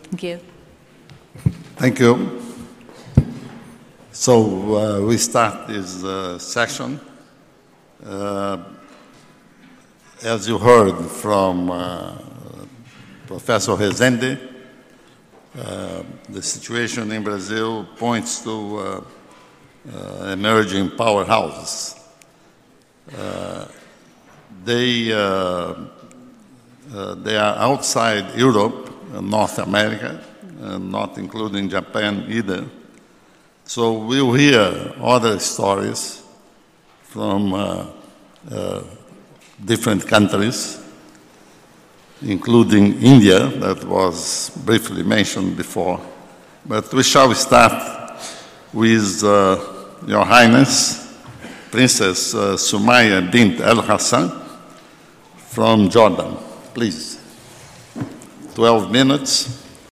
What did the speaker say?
Thank you. Thank you. So we start this session. As you heard from Professor Rezende, the situation in Brazil points to emerging powerhouses. They are outside Europe and North America, and not including Japan either. So we'll hear other stories from different countries, including India, that was briefly mentioned before. But we shall start with Your Highness, Princess Sumaya bint Al Hassan from Jordan. Please, 12 minutes.